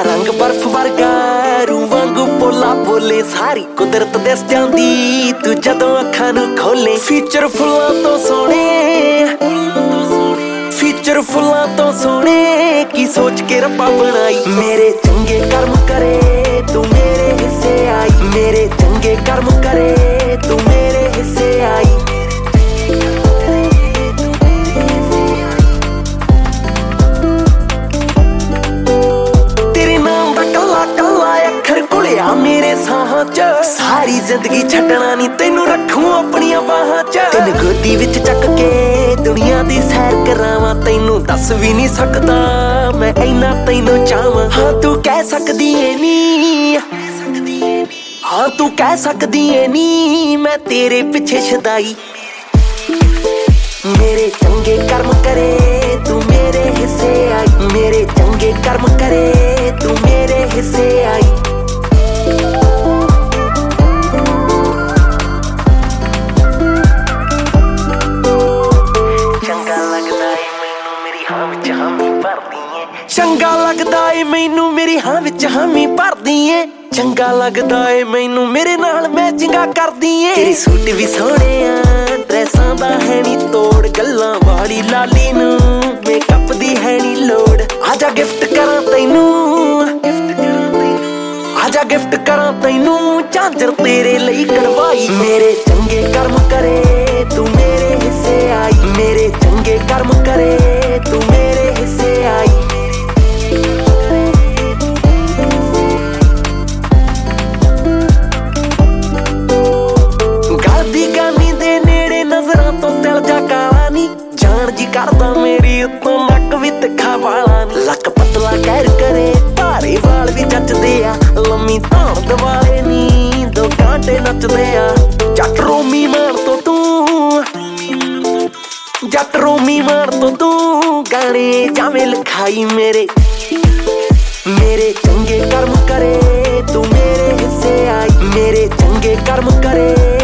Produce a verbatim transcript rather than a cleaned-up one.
रंग बर्फ वर्गा रू वांगू पोला बोले सारी कुदरत दस जांदी तू जदों अखां नू खोले फीचर फुल्लां तो सोहणे फीचर फुल्लां तो सोहणे की सोच के रब्बा बनाई मेरे चंगे कर्म करे तू मेरे हिस्से आई मेरे चंगे कर्म करे तू मेरे हिस्से आई मेरे साहां च सारी जिंदगी छड्डना नी तैनू रखूं अपनियां बाहां च तेन गोदी विच चक के दुनिया दी सैर करावां तैनू दस भी नहीं सकदा मैं इन्ना तैनू चाहां हाँ तू कह सकदी ऐ नी हाँ तू कह सकदी ऐ नी मैं तेरे पिछे छदाई मेरे चंगे कर्म करे तू मेरे हिस्से आई मेरे चंगे कर्म करे तू मेरे हिस्से आई चंगा लगदा ए मैनू मेरी हां विच हामी भरदी ऐ चंगा लगदा ए मैनू मेरे नाल मैचिंगा करदी ऐ तेरी सूट भी सोहणे आ ड्रेसां दा है नी तोड़ गल्लां वाली लाली नू मेकअप दी है नी लोड़ आजा गिफ्ट करां तैनू आजा गिफ्ट करां तैनू झांजर तेरे लई करवाई मेरे चंगे कर्म करे तू मेरे हिस्से आई मेरे चंगे कर्म करे तू मेरे हिस्से आई करदा मेरी उत्तों नक भी तिखा वाला नी लक पतला कैर करे भारे वाल भी जचदे आ लम्मी धाम दवाले नी दो कांटे नचदे आ जट रोमी मान तो तू जट रोमी मान तो तू गाने जावे लिखाई मेरे मेरे चंगे कर्म करे तू मेरे हिस्से आई मेरे चंगे कर्म करे